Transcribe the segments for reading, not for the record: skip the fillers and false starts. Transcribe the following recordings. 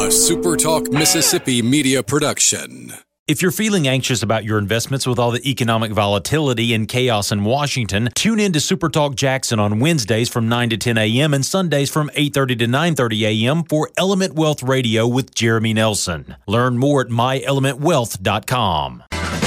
SuperTalk Mississippi media production. If you're feeling anxious about your investments with all the economic volatility and chaos in Washington, tune in to SuperTalk Jackson on Wednesdays from 9 to 10 a.m. and Sundays from 8:30 to 9:30 a.m. for Element Wealth Radio with Jeremy Nelson. Learn more at myelementwealth.com.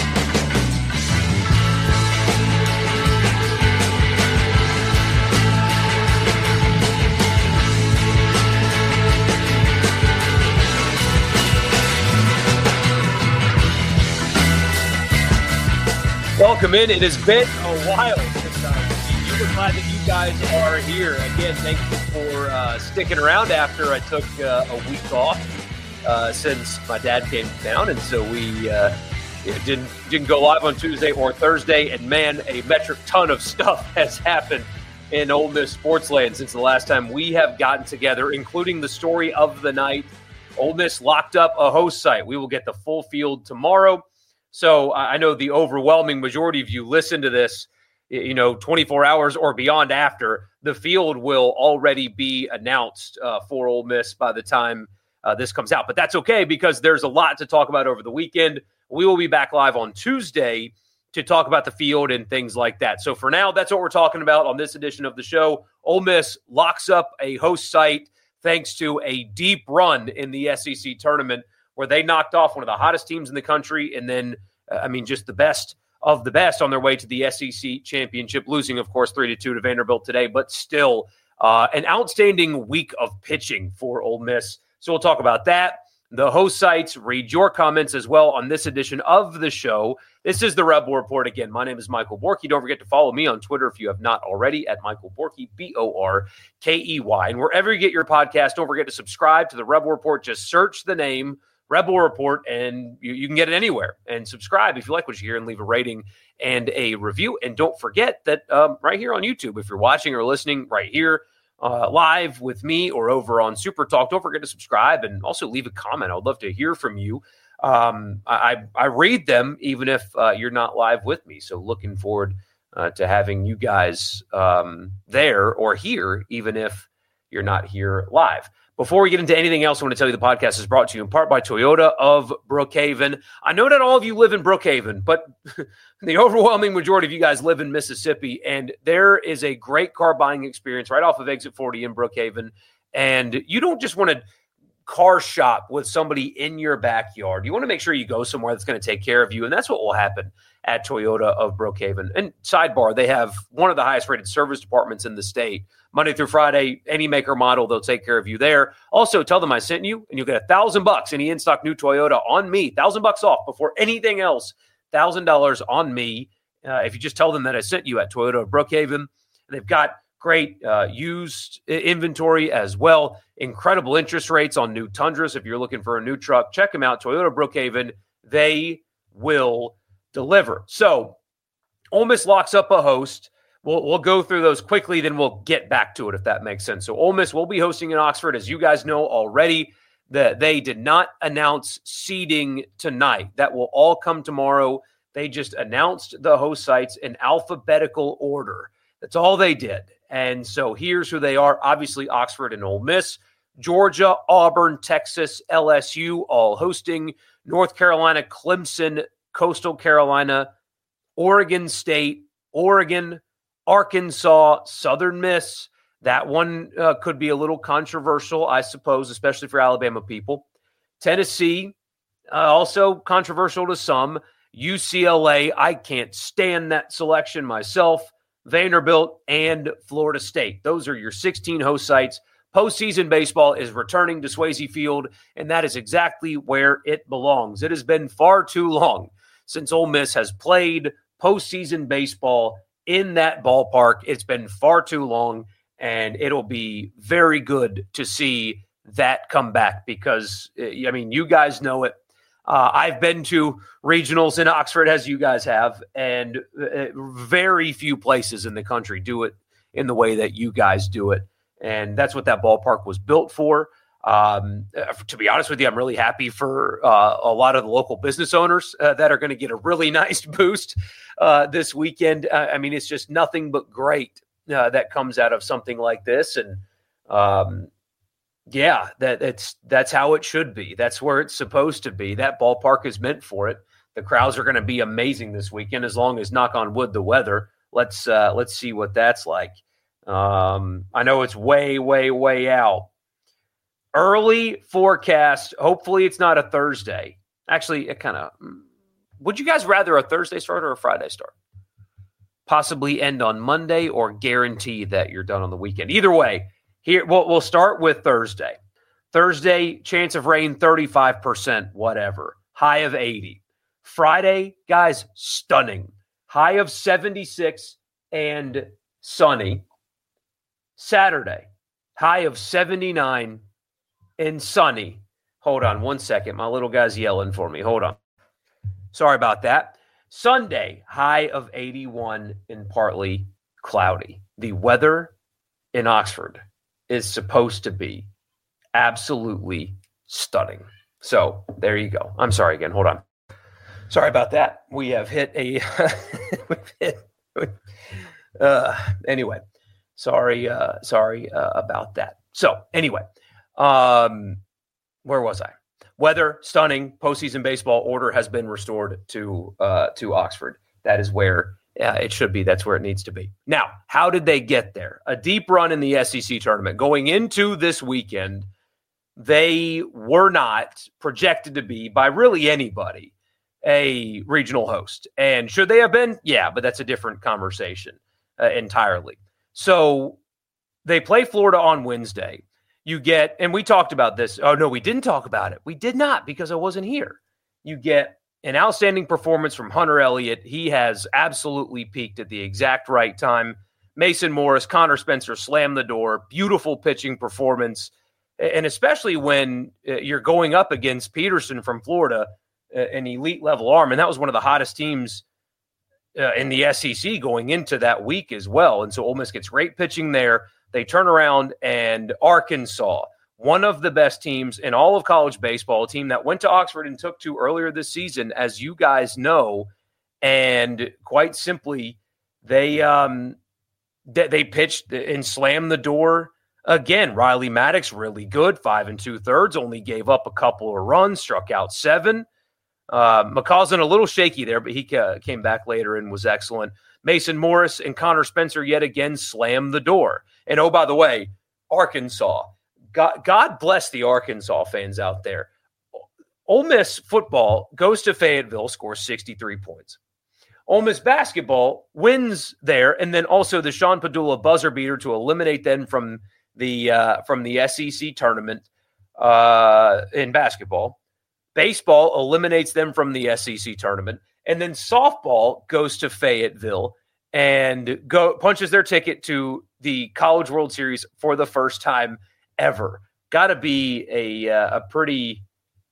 Welcome in. It has been a while since we're glad that you guys are here. Again, thank you for sticking around after I took a week off since my dad came down, and so we didn't go live on Tuesday or Thursday. And man, a metric ton of stuff has happened in Ole Miss sports land since the last time we have gotten together, including the story of the night. Ole Miss locked up a host site. We will get the full field tomorrow. So I know the overwhelming majority of you listen to this, 24 hours or beyond after. The field will already be announced for Ole Miss by the time this comes out. But that's okay because there's a lot to talk about over the weekend. We will be back live on Tuesday to talk about the field and things like that. So for now, that's what we're talking about on this edition of the show. Ole Miss locks up a host site thanks to a deep run in the SEC tournament, where they knocked off one of the hottest teams in the country and then, just the best of the best on their way to the SEC championship, losing, of course, 3-2 to Vanderbilt today, but still an outstanding week of pitching for Ole Miss. So we'll talk about that. The host sites, read your comments as well on this edition of the show. This is the Rebel Report. Again, my name is Michael Borky. Don't forget to follow me on Twitter if you have not already at Michael Borky, Borkey. And wherever you get your podcast, don't forget to subscribe to the Rebel Report. Just search the name Rebel Report, and you can get it anywhere. And subscribe if you like what you hear, and leave a rating and a review. And don't forget that right here on YouTube, if you're watching or listening right here live with me or over on Super Talk, don't forget to subscribe and also leave a comment. I would love to hear from you. I read them even if you're not live with me. So looking forward to having you guys there or here, even if you're not here live. Before we get into anything else, I want to tell you the podcast is brought to you in part by Toyota of Brookhaven. I know not all of you live in Brookhaven, but the overwhelming majority of you guys live in Mississippi, and there is a great car buying experience right off of Exit 40 in Brookhaven. And you don't just want to car shop with somebody in your backyard. You want to make sure you go somewhere that's going to take care of you, and that's what will happen at Toyota of Brookhaven. And sidebar, they have one of the highest rated service departments in the state. Monday through Friday, any maker model, they'll take care of you there. Also, tell them I sent you, and you'll get $1,000 any in-stock new Toyota on me. $1,000 off before anything else. $1,000 on me if you just tell them that I sent you at Toyota of Brookhaven. They've got great used inventory as well. Incredible interest rates on new Tundras. If you're looking for a new truck, check them out. Toyota of Brookhaven. They will deliver. So Ole Miss locks up a host. We'll go through those quickly, then we'll get back to it, if that makes sense. So Ole Miss will be hosting in Oxford, as you guys know already. They did not announce seeding tonight. That will all come tomorrow. They just announced the host sites in alphabetical order. That's all they did. And so here's who they are. Obviously, Oxford and Ole Miss. Georgia, Auburn, Texas, LSU, all hosting. North Carolina, Clemson, Coastal Carolina, Oregon State, Oregon, Arkansas, Southern Miss. That one could be a little controversial, I suppose, especially for Alabama people. Tennessee, also controversial to some. UCLA, I can't stand that selection myself. Vanderbilt and Florida State. Those are your 16 host sites. Postseason baseball is returning to Swayze Field, and that is exactly where it belongs. It has been far too long since Ole Miss has played postseason baseball in that ballpark. It's been far too long, and it'll be very good to see that come back because, you guys know it. I've been to regionals in Oxford, as you guys have, and very few places in the country do it in the way that you guys do it. And that's what that ballpark was built for. To be honest with you, I'm really happy for a lot of the local business owners that are going to get a really nice boost this weekend. It's just nothing but great that comes out of something like this. And Yeah, that's how it should be. That's where it's supposed to be. That ballpark is meant for it. The crowds are going to be amazing this weekend, as long as, knock on wood, the weather. Let's see what that's like. I know it's way, way, way out. Early forecast. Hopefully, it's not a Thursday. Actually, it kind of. Would you guys rather a Thursday start or a Friday start? Possibly end on Monday, or guarantee that you're done on the weekend. Either way. Here, we'll start with Thursday. Thursday, chance of rain, 35%, whatever. High of 80. Friday, guys, stunning. High of 76 and sunny. Saturday, high of 79 and sunny. Hold on one second. My little guy's yelling for me. Hold on. Sorry about that. Sunday, high of 81 and partly cloudy. The weather in Oxford is supposed to be absolutely stunning. So there you go. I'm sorry again. Hold on. Sorry about that. We have hit a anyway. Sorry about that. So anyway, where was I? Weather stunning. Postseason baseball order has been restored to Oxford. That is where it should be. That's where it needs to be. Now, how did they get there? A deep run in the SEC tournament. Going into this weekend, they were not projected to be, by really anybody, a regional host. And should they have been? Yeah, but that's a different conversation entirely. So they play Florida on Wednesday. You get, and we talked about this. Oh, no, we didn't talk about it. We did not, because I wasn't here. You get an outstanding performance from Hunter Elliott. He has absolutely peaked at the exact right time. Mason Morris, Connor Spencer slammed the door. Beautiful pitching performance. And especially when you're going up against Peterson from Florida, an elite level arm. And that was one of the hottest teams in the SEC going into that week as well. And so Ole Miss gets great pitching there. They turn around, and Arkansas, one of the best teams in all of college baseball, a team that went to Oxford and took to earlier this season, as you guys know, and quite simply, they pitched and slammed the door again. Riley Maddox, really good, 5 2/3, only gave up a couple of runs, struck out 7. McCausland a little shaky there, but he came back later and was excellent. Mason Morris and Connor Spencer yet again slammed the door. And oh, by the way, Arkansas. God bless the Arkansas fans out there. Ole Miss football goes to Fayetteville, scores 63 points. Ole Miss basketball wins there, and then also the Sean Padula buzzer beater to eliminate them from the SEC tournament in basketball. Baseball eliminates them from the SEC tournament, and then softball goes to Fayetteville and punches their ticket to the College World Series for the first time ever. Got to be a pretty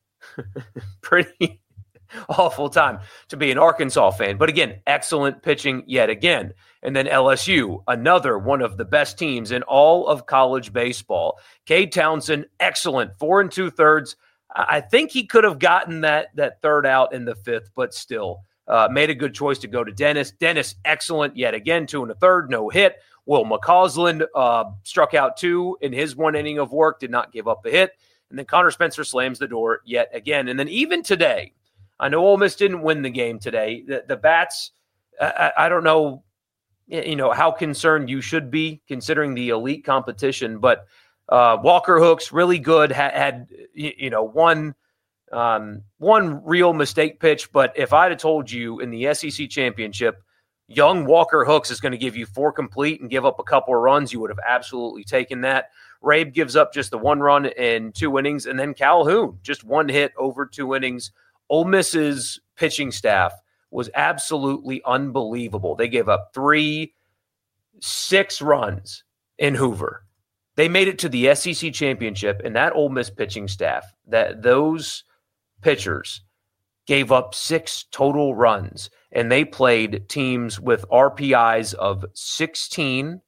awful time to be an Arkansas fan. But again, excellent pitching yet again. And then LSU, another one of the best teams in all of college baseball. Cade Townsend, excellent, 4 2/3. I think he could have gotten that third out in the 5th, but still made a good choice to go to Dennis. Dennis, excellent yet again, 2 1/3, no hit. Will McCausland struck out 2 in his 1 inning of work, did not give up a hit. And then Connor Spencer slams the door yet again. And then even today, I know Ole Miss didn't win the game today. The Bats, I don't know, how concerned you should be considering the elite competition, but Walker Hooks, really good, had one real mistake pitch. But if I'd have told you in the SEC championship, young Walker Hooks is going to give you 4 complete and give up a couple of runs, you would have absolutely taken that. Rabe gives up just the 1 run in 2 innings, and then Calhoun, just 1 hit over 2 innings. Ole Miss's pitching staff was absolutely unbelievable. They gave up 6 runs in Hoover. They made it to the SEC championship, and that Ole Miss pitching staff, those pitchers gave up 6 total runs, and they played teams with RPIs of 16,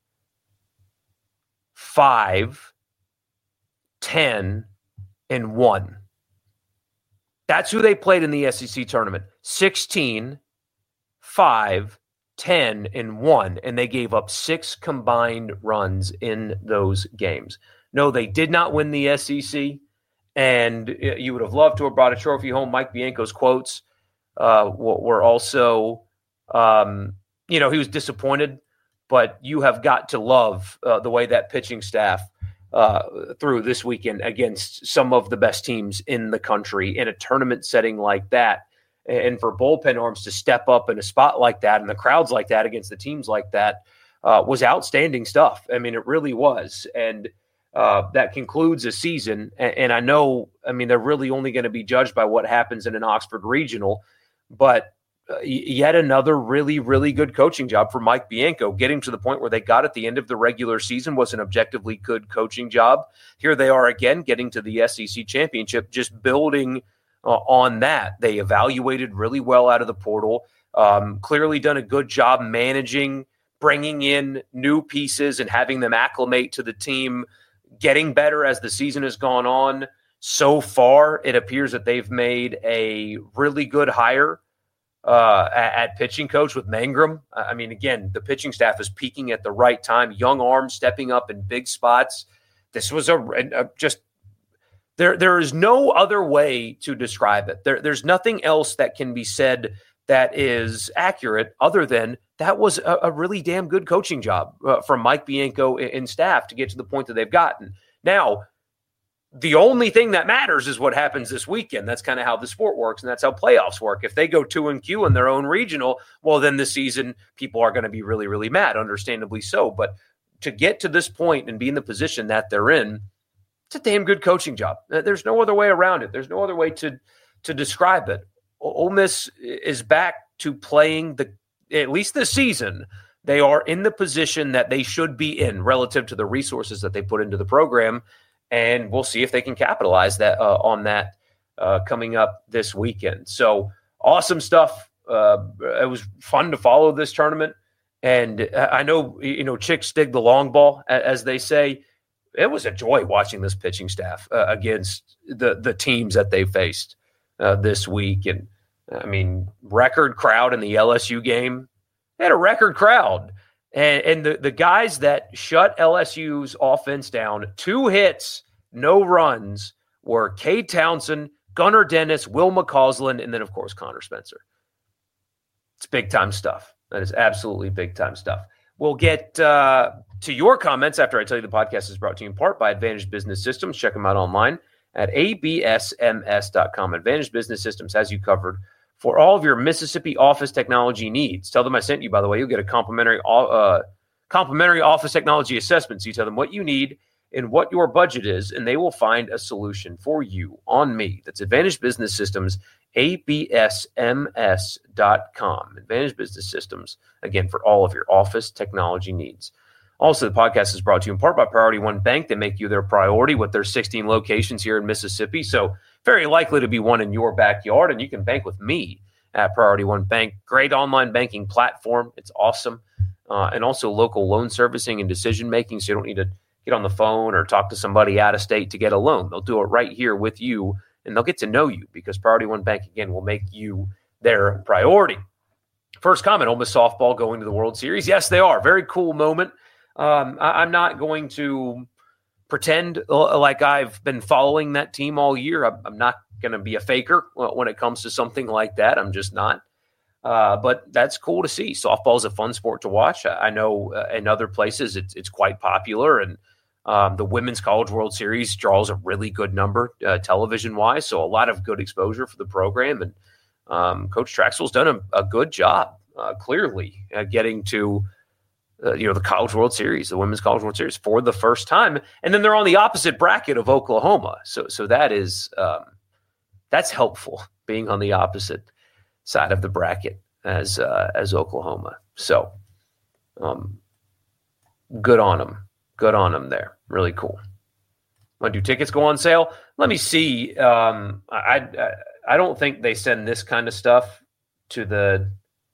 5, 10, and 1. That's who they played in the SEC tournament. 16, 5, 10, and 1, and they gave up 6 combined runs in those games. No, they did not win the SEC, and you would have loved to have brought a trophy home. Mike Bianco's quotes were also, he was disappointed, but you have got to love the way that pitching staff through this weekend against some of the best teams in the country in a tournament setting like that. And for bullpen arms to step up in a spot like that and the crowds like that against the teams like that was outstanding stuff. I mean, it really was. And that concludes a season. And I know, they're really only going to be judged by what happens in an Oxford regional, but yet another really, really good coaching job for Mike Bianco. Getting to the point where they got at the end of the regular season was an objectively good coaching job. Here they are again, getting to the SEC championship, just building on that. They evaluated really well out of the portal, clearly done a good job managing, bringing in new pieces and having them acclimate to the team, getting better as the season has gone on. So far, it appears that they've made a really good hire at pitching coach with Mangrum. Again, the pitching staff is peaking at the right time. Young arms stepping up in big spots. This was there is no other way to describe it. There's nothing else that can be said that is accurate other than that was a really damn good coaching job from Mike Bianco and staff to get to the point that they've gotten. Now, the only thing that matters is what happens this weekend. That's kind of how the sport works, and that's how playoffs work. If they go 2-Q in their own regional, well, then this season people are going to be really, really mad, understandably so. But to get to this point and be in the position that they're in, it's a damn good coaching job. There's no other way around it. There's no other way to describe it. Ole Miss is back to playing at least this season. They are in the position that they should be in relative to the resources that they put into the program. And we'll see if they can capitalize on that coming up this weekend. So awesome stuff. It was fun to follow this tournament. And I know, chicks dig the long ball, as they say. It was a joy watching this pitching staff against the teams that they faced this week. And, record crowd in the LSU game. They had a record crowd. And the guys that shut LSU's offense down, 2 hits, no runs, were Cade Townsend, Gunnar Dennis, Will McCausland, and then, of course, Connor Spencer. It's big-time stuff. That is absolutely big-time stuff. We'll get to your comments after I tell you the podcast is brought to you in part by Advantage Business Systems. Check them out online at absms.com. Advantage Business Systems has you covered for all of your Mississippi office technology needs. Tell them I sent you, by the way. You'll get a complimentary office technology assessment. So you tell them what you need and what your budget is, and they will find a solution for you on me. That's Advantage Business Systems, absms.com. Advantage Business Systems, again, for all of your office technology needs. Also, the podcast is brought to you in part by Priority One Bank. They make you their priority with their 16 locations here in Mississippi. So very likely to be one in your backyard, and you can bank with me at Priority One Bank. Great online banking platform. It's awesome. And also local loan servicing and decision-making, so you don't need to get on the phone or talk to somebody out of state to get a loan. They'll do it right here with you, and they'll get to know you because Priority One Bank, again, will make you their priority. First comment, Ole Miss softball going to the World Series. Yes, they are. Very cool moment. I'm not going to pretend like I've been following that team all year. I'm not going to be a faker when it comes to something like that. I'm just not. But that's cool to see. Softball is a fun sport to watch. I know in other places it's quite popular, and the Women's College World Series draws a really good number television-wise, so a lot of good exposure for the program. And Coach Traxel's done a good job, clearly, getting to the College World Series, the Women's College World Series, for the first time. And then they're on the opposite bracket of Oklahoma. So that is that's helpful, being on the opposite side of the bracket as Oklahoma. So good on them. Good on them there. Really cool. When do tickets go on sale? Let me see. I don't think they send this kind of stuff to the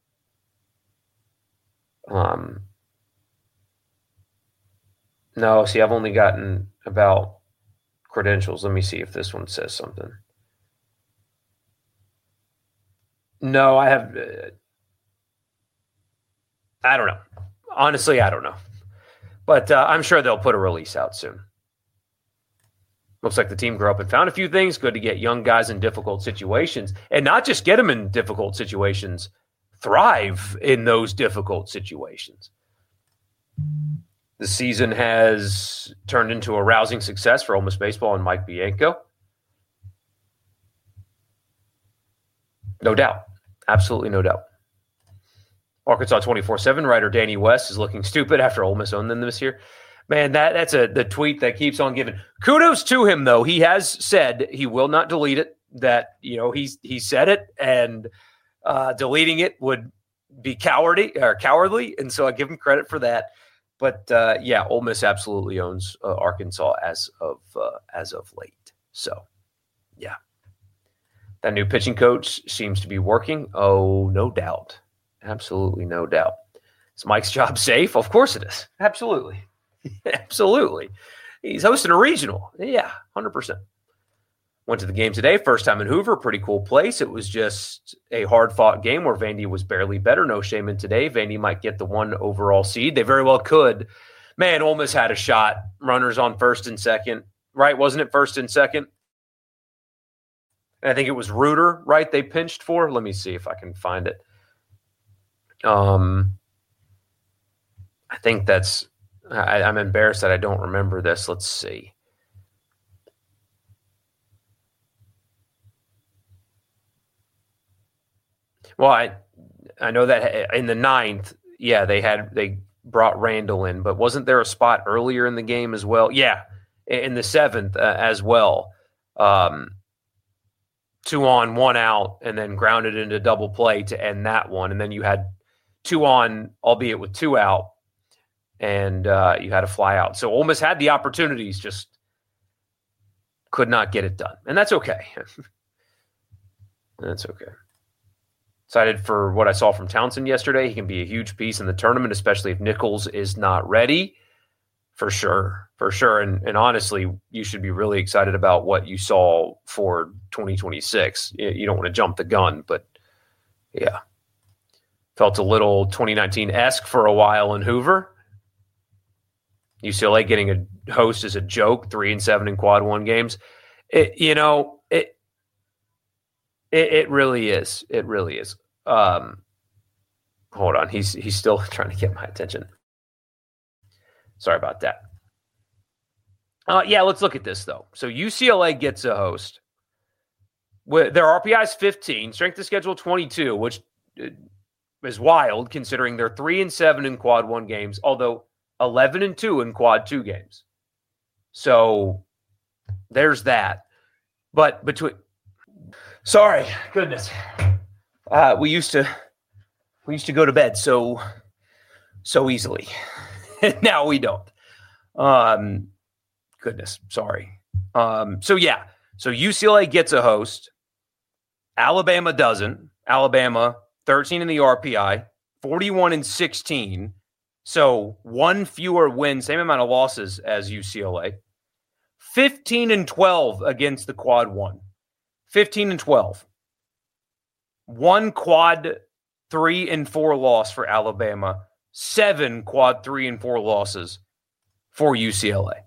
no, see, I've only gotten about credentials. Let me see if this one says something. No, I have. I don't know. Honestly, I don't know. But I'm sure they'll put a release out soon. Looks like the team grew up and found a few things. Good to get young guys in difficult situations, and not just get them in difficult situations, thrive in those difficult situations. The season has turned into a rousing success for Ole Miss baseball and Mike Bianco. No doubt. Absolutely no doubt. Arkansas 24/7 writer Danny West is looking stupid after Ole Miss owned them this year. Man, that's the tweet that keeps on giving. Kudos to him, though. He has said he will not delete it, that, he said it, and deleting it would be cowardly, and so I give him credit for that. But, Ole Miss absolutely owns Arkansas as of late. So, yeah. That new pitching coach seems to be working. Oh, no doubt. Absolutely no doubt. Is Mike's job safe? Of course it is. Absolutely. Absolutely. He's hosting a regional. Yeah, 100%. Went to the game today. First time in Hoover. Pretty cool place. It was just a hard-fought game where Vandy was barely better. No shame in today. Vandy might get the 1 overall seed. They very well could. Man, Ole Miss had a shot. Runners on first and second. Right? Wasn't it first and second? And I think it was Reuter, right? They pinched for. Let me see if I can find it. I think that's – I'm embarrassed that I don't remember this. Let's see. Well, I know that in the 9th, they brought Randall in, but wasn't there a spot earlier in the game as well? Yeah, in the 7th as well. 2 on, 1 out, and then grounded into double play to end that one. And then you had 2 on, albeit with 2 out, and you had a fly out. So Ole Miss had the opportunities, just could not get it done. And that's okay. That's okay. Excited for what I saw from Townsend yesterday. He can be a huge piece in the tournament, especially if Nichols is not ready. For sure. And honestly, you should be really excited about what you saw for 2026. You don't want to jump the gun, but yeah. Felt a little 2019-esque for a while in Hoover. UCLA getting a host is a joke, 3-7 in quad 1 games. It really is. It really is. Hold on. He's still trying to get my attention. Sorry about that. Let's look at this, though. So UCLA gets a host. Their RPI is 15, strength of schedule 22, which is wild considering they're 3-7 in quad 1 games, although 11-2 in quad 2 games. So there's that. But sorry, goodness. We used to go to bed so easily. Now we don't. Goodness, sorry. So UCLA gets a host. Alabama doesn't. Alabama 13 in the RPI, 41-16. So 1 fewer win, same amount of losses as UCLA. 15-12 against the quad 1. 15-12. 1 quad 3 and 4 loss for Alabama. 7 quad 3 and 4 losses for UCLA.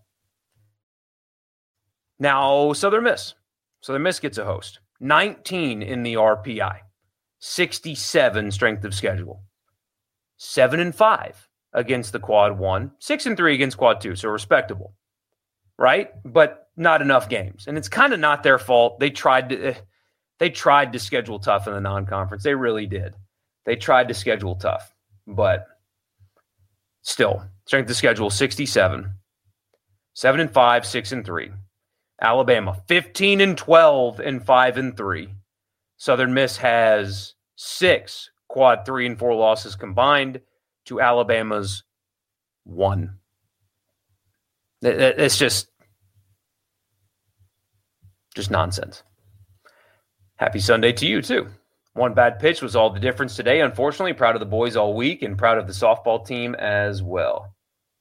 Now, Southern Miss. Southern Miss gets a host. 19 in the RPI. 67 strength of schedule. 7-5 against the quad 1. 6-3 against quad 2, so respectable. Right? But not enough games. And it's kind of not their fault. They tried to schedule tough in the non-conference. They really did. They tried to schedule tough. But still, strength of schedule 67. 7-5, 6-3. Alabama 15-12 and 5-3. Southern Miss has 6 quad 3 and 4 losses combined to Alabama's 1. It's just nonsense. Happy Sunday to you, too. 1 bad pitch was all the difference today. Unfortunately, proud of the boys all week and proud of the softball team as well.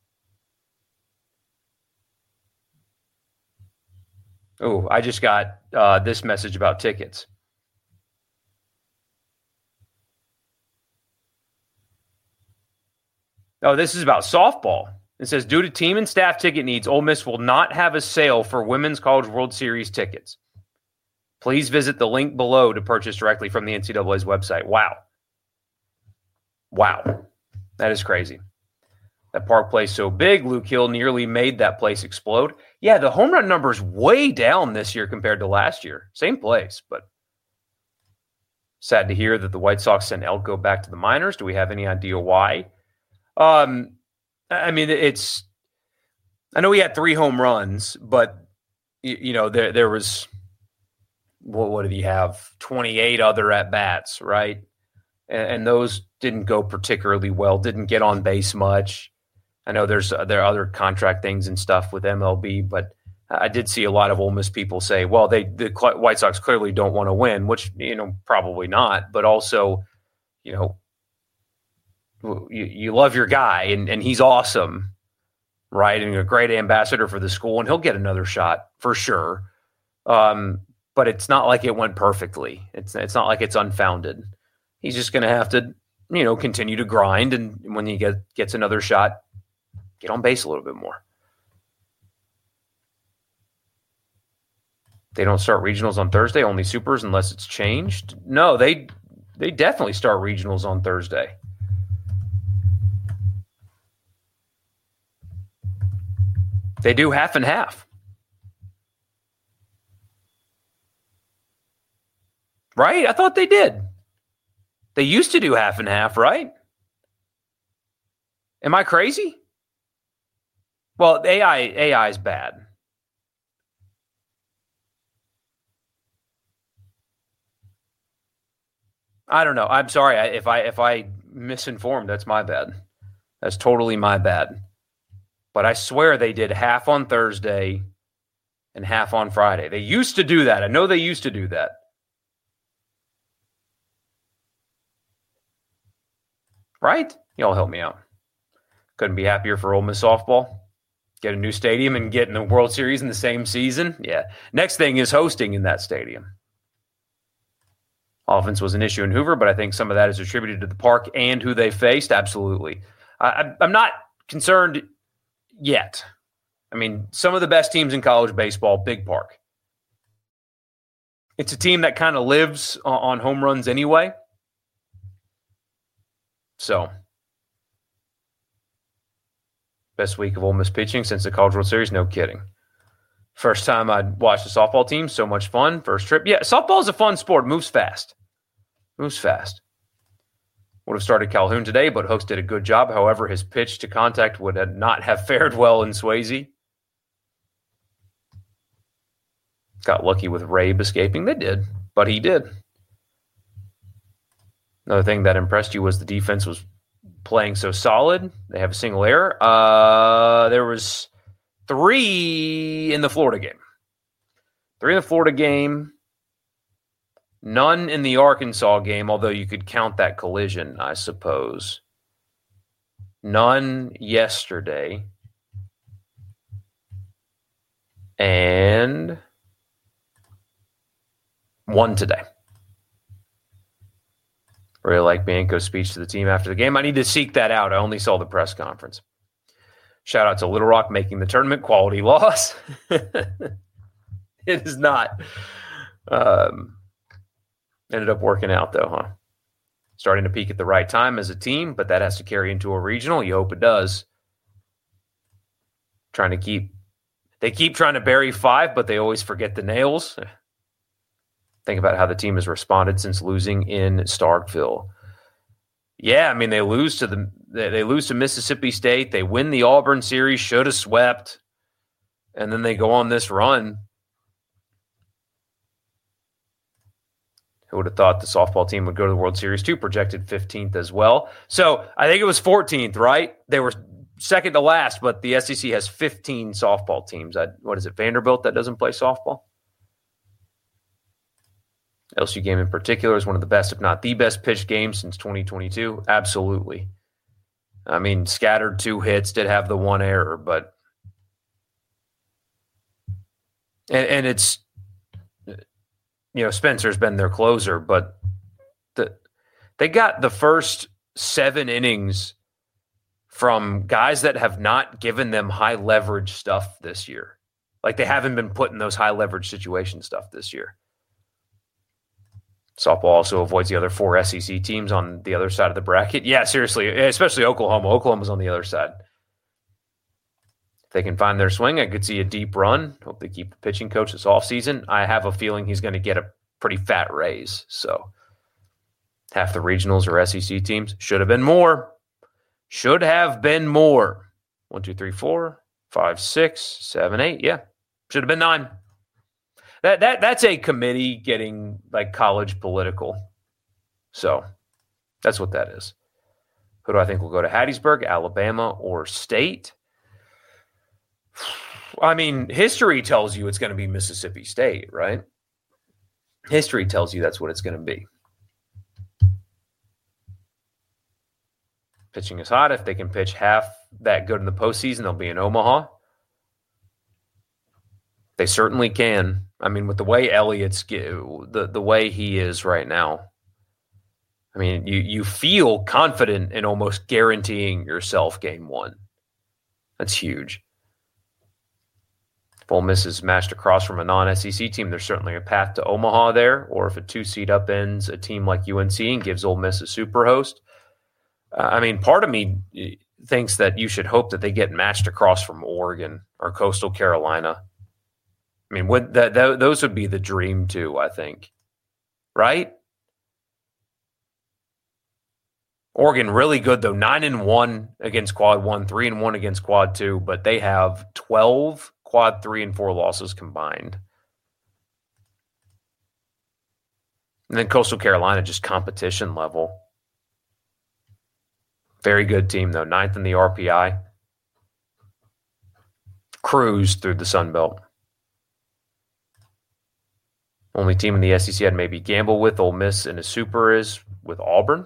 Oh, I just got this message about tickets. Oh, this is about softball. It says, due to team and staff ticket needs, Ole Miss will not have a sale for Women's College World Series tickets. Please visit the link below to purchase directly from the NCAA's website. Wow. That is crazy. That Park Place so big, Luke Hill nearly made that place explode. Yeah, the home run number is way down this year compared to last year. Same place, but sad to hear that the White Sox sent Elko back to the minors. Do we have any idea why? I mean, I know he had 3 home runs, but there was, what did he have? 28 other at-bats, right? And those didn't go particularly well, didn't get on base much. I know there are other contract things and stuff with MLB, but I did see a lot of Ole Miss people say, well, the White Sox clearly don't want to win, which, probably not. But also, you love your guy, and he's awesome, right? And a great ambassador for the school, and he'll get another shot for sure. But it's not like it went perfectly. It's not like it's unfounded. He's just going to have to, continue to grind, and when he gets another shot, get on base a little bit more. They don't start regionals on Thursday, only supers unless it's changed. No, they definitely start regionals on Thursday. They do half and half. Right? I thought they did. They used to do half and half, right? Am I crazy? Well, AI is bad. I don't know. I'm sorry if I misinformed. That's my bad. That's totally my bad. But I swear they did half on Thursday and half on Friday. They used to do that. I know they used to do that. Right? Y'all help me out. Couldn't be happier for Ole Miss softball. Get a new stadium and get in the World Series in the same season. Yeah. Next thing is hosting in that stadium. Offense was an issue in Hoover, but I think some of that is attributed to the park and who they faced. Absolutely. I'm not concerned yet. I mean, some of the best teams in college baseball, big park. It's a team that kind of lives on home runs anyway. So, best week of Ole Miss pitching since the College World Series? No kidding. First time I'd watched a softball team. So much fun. First trip. Yeah, softball is a fun sport. Moves fast. Would have started Calhoun today, but Hooks did a good job. However, his pitch to contact would not have fared well in Swayze. Got lucky with Rabe escaping. They did, but he did. Another thing that impressed you was the defense was playing so solid. They have a single error. There was 3 in the Florida game. 3 in the Florida game. None in the Arkansas game, although you could count that collision, I suppose. None yesterday. And 1 today. Really like Bianco's speech to the team after the game. I need to seek that out. I only saw the press conference. Shout out to Little Rock making the tournament. Quality loss. It is not. Ended up working out, though, huh? Starting to peak at the right time as a team, but that has to carry into a regional. You hope it does. They keep trying to bury 5, but they always forget the nails. Think about how the team has responded since losing in Starkville. Yeah, I mean, they lose to Mississippi State. They win the Auburn series, should have swept, and then they go on this run. Who would have thought the softball team would go to the World Series too? Projected 15th as well. So I think it was 14th, right? They were second to last, but the SEC has 15 softball teams. What is it, Vanderbilt that doesn't play softball? LSU game in particular is one of the best, if not the best, pitched games since 2022. Absolutely. I mean, scattered 2 hits, did have the 1 error, but and it's, Spencer's been their closer, but they got the first 7 innings from guys that have not given them high leverage stuff this year. Like they haven't been put in those high leverage situation stuff this year. Softball also avoids the other 4 SEC teams on the other side of the bracket. Yeah, seriously, especially Oklahoma. Oklahoma's on the other side. If they can find their swing, I could see a deep run. Hope they keep the pitching coach this offseason. I have a feeling he's going to get a pretty fat raise. So half the regionals are SEC teams. Should have been more. Should have been more. 1, 2, 3, 4, 5, 6, 7, 8. Yeah. Should have been 9. That's a committee getting like college political. So that's what that is. Who do I think will go to Hattiesburg, Alabama, or State? I mean, history tells you it's going to be Mississippi State, right? History tells you that's what it's going to be. Pitching is hot. If they can pitch half that good in the postseason, they'll be in Omaha. They certainly can. I mean, with the way Elliott's the way he is right now, I mean, you feel confident in almost guaranteeing yourself game 1. That's huge. If Ole Miss is matched across from a non-SEC team, there's certainly a path to Omaha there. Or if a 2-seed upends a team like UNC and gives Ole Miss a super host. I mean, part of me thinks that you should hope that they get matched across from Oregon or Coastal Carolina. I mean, those would be the dream too, I think. Right? Oregon really good, though. 9-1 against Quad 1, 3-1 against Quad 2, but they have 12 Quad 3 and 4 losses combined. And then Coastal Carolina, just competition level. Very good team, though. 9th in the RPI. Cruise through the Sun Belt. Only team in the SEC I'd maybe gamble with Ole Miss in a super is with Auburn.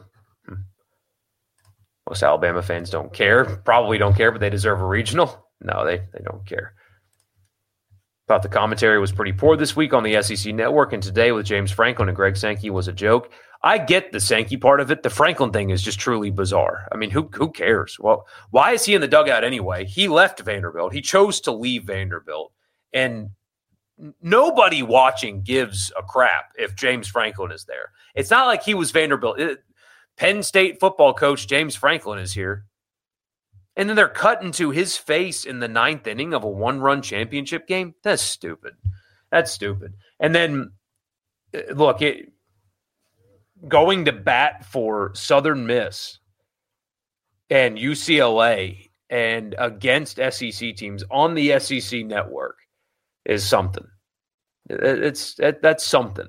Most Alabama fans don't care. Probably don't care, but they deserve a regional. No, they don't care. Thought the commentary was pretty poor this week on the SEC Network, and today with James Franklin and Greg Sankey was a joke. I get the Sankey part of it. The Franklin thing is just truly bizarre. I mean, who cares? Well, why is he in the dugout anyway? He left Vanderbilt. He chose to leave Vanderbilt. And nobody watching gives a crap if James Franklin is there. It's not like he was Vanderbilt. Penn State football coach James Franklin is here. And then they're cutting to his face in the 9th inning of a 1-run championship game. That's stupid. That's stupid. And then, look, going to bat for Southern Miss and UCLA and against SEC teams on the SEC network is something. That's something.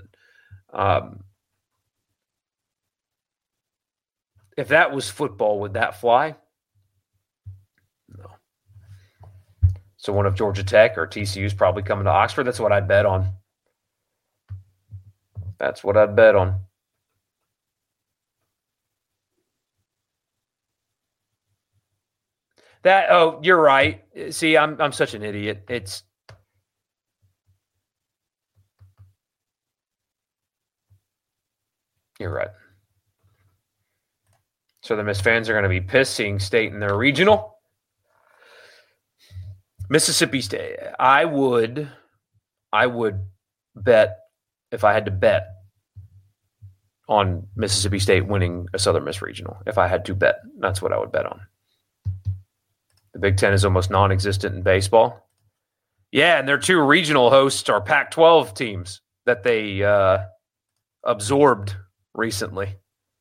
If that was football, would that fly? No. So one of Georgia Tech or TCU's probably coming to Oxford. That's what I'd bet on. That's what I'd bet on. You're right. See, I'm such an idiot. You're right. So the Miss fans are going to be pissed seeing State in their regional. Mississippi State. I would bet, if I had to bet, on Mississippi State winning a Southern Miss regional. If I had to bet, that's what I would bet on. The Big Ten is almost non-existent in baseball. Yeah, and their 2 regional hosts are Pac-12 teams that they absorbed recently.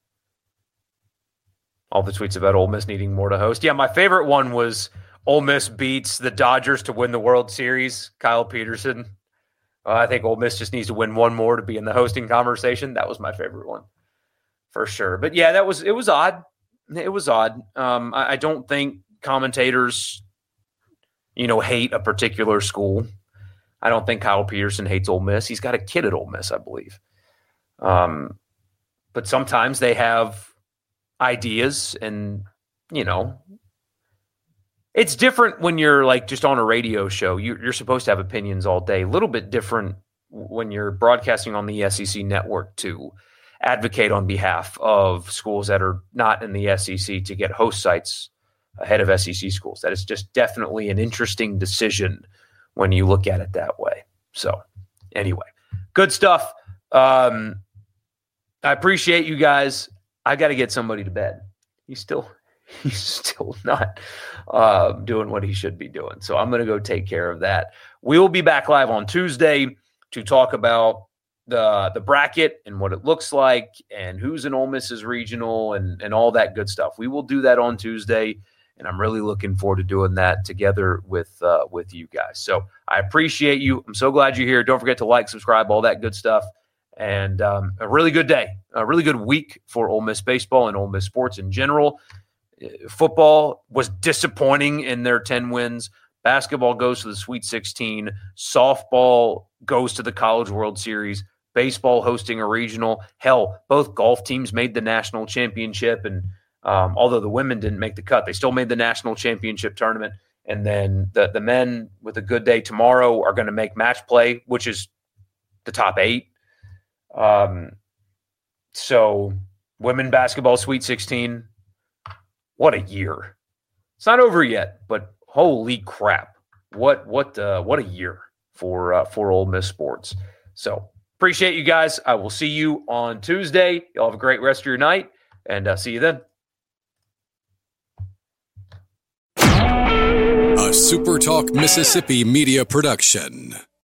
All the tweets about Ole Miss needing more to host. Yeah, my favorite one was Ole Miss beats the Dodgers to win the World Series. Kyle Peterson. I think Ole Miss just needs to win one more to be in the hosting conversation. That was my favorite one, for sure. But yeah, it was odd. It was odd. I don't think commentators, hate a particular school. I don't think Kyle Peterson hates Ole Miss. He's got a kid at Ole Miss, I believe. But sometimes they have ideas and, it's different when you're like just on a radio show. You're supposed to have opinions all day. A little bit different when you're broadcasting on the SEC network to advocate on behalf of schools that are not in the SEC to get host sites ahead of SEC schools. That is just definitely an interesting decision when you look at it that way. So anyway, good stuff. I appreciate you guys. I got to get somebody to bed. He's still not doing what he should be doing. So I'm going to go take care of that. We will be back live on Tuesday to talk about the bracket and what it looks like and who's in Ole Miss's regional and all that good stuff. We will do that on Tuesday, and I'm really looking forward to doing that together with you guys. So I appreciate you. I'm so glad you're here. Don't forget to like, subscribe, all that good stuff. And a really good day, a really good week for Ole Miss baseball and Ole Miss sports in general. Football was disappointing in their 10 wins. Basketball goes to the Sweet 16. Softball goes to the College World Series. Baseball hosting a regional. Hell, both golf teams made the national championship. And although the women didn't make the cut, they still made the national championship tournament. And then the men with a good day tomorrow are going to make match play, which is the top 8. So women basketball Sweet 16. What a year. It's not over yet, but holy crap. What a year for Ole Miss sports. So appreciate you guys. I will see you on Tuesday. Y'all have a great rest of your night, and see you then. A SuperTalk Mississippi media production.